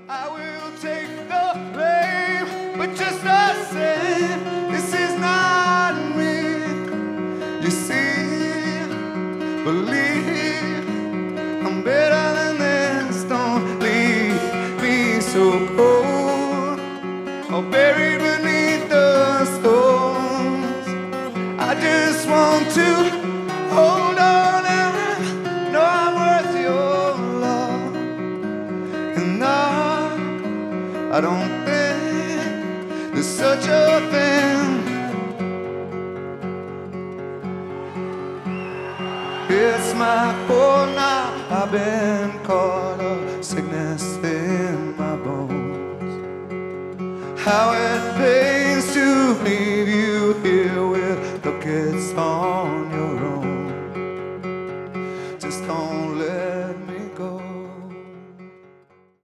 I will take the blame, but just the same, this is not me. You see, believe I'm better than this. Don't leave me so cold or buried beneath the stones. I just want to hold on and know I'm worth your love. And I don't think there's such a thing. It's my fault now. I've been caught up, sickness in my bones. How it pains to leave you here with the kids on